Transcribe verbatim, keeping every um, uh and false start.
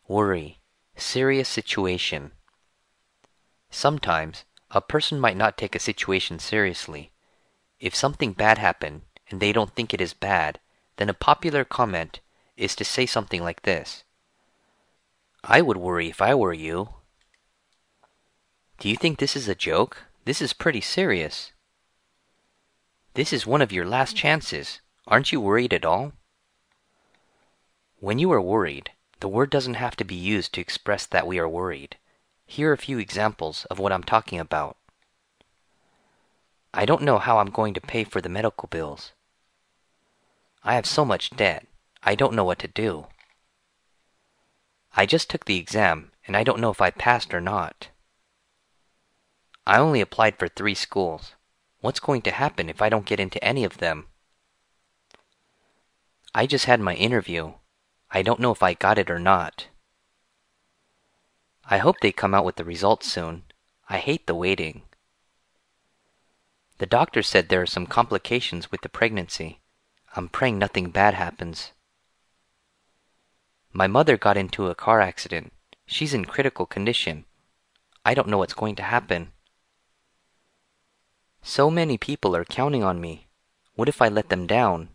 Worry. Serious situation. Sometimes, a person might not take a situation seriously. If something bad happened and they don't think it is bad, then a popular comment is to say something like this. I would worry if I were you. Do you think this is a joke? This is pretty serious. This is one of your last chances. Aren't you worried at all? When you are worried, the word doesn't have to be used to express that we are worried. Here are a few examples of what I'm talking about. I don't know how I'm going to pay for the medical bills. I have so much debt. I don't know what to do. I just took the exam, and I don't know if I passed or not. I only applied for three schools. What's going to happen if I don't get into any of them? I just had my interview. I don't know if I got it or not. I hope they come out with the results soon. I hate the waiting. The doctor said there are some complications with the pregnancy. I'm praying nothing bad happens. My mother got into a car accident. She's in critical condition. I don't know what's going to happen. So many people are counting on me. What if I let them down?